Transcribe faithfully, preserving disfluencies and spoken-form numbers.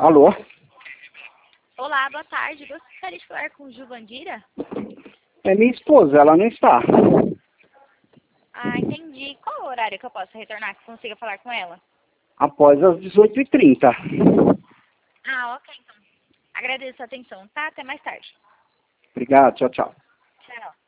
Alô? Olá, boa tarde. Gostaria de falar com Juvandira? É minha esposa, ela não está. Ah, entendi. Qual é o horário que eu posso retornar, que eu consiga falar com ela? Após as dezoito e trinta. Ah, ok, então. Agradeço a atenção, tá? Até mais tarde. Obrigado, tchau, tchau. Tchau.